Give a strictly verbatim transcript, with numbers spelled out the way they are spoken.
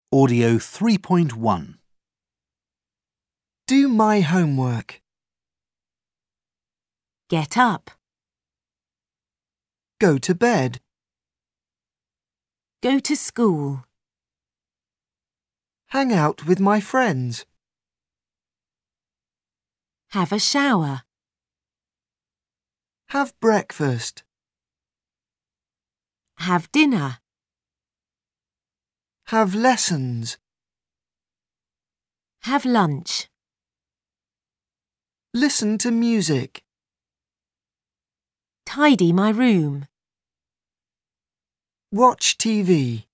Audio three point one. Do my homework. Get up. Go to bed. Go to school. Hang out with my friends. Have a shower. Have breakfast. Have dinner. Have lessons. Have lunch. Listen to music. Tidy my room. Watch T V.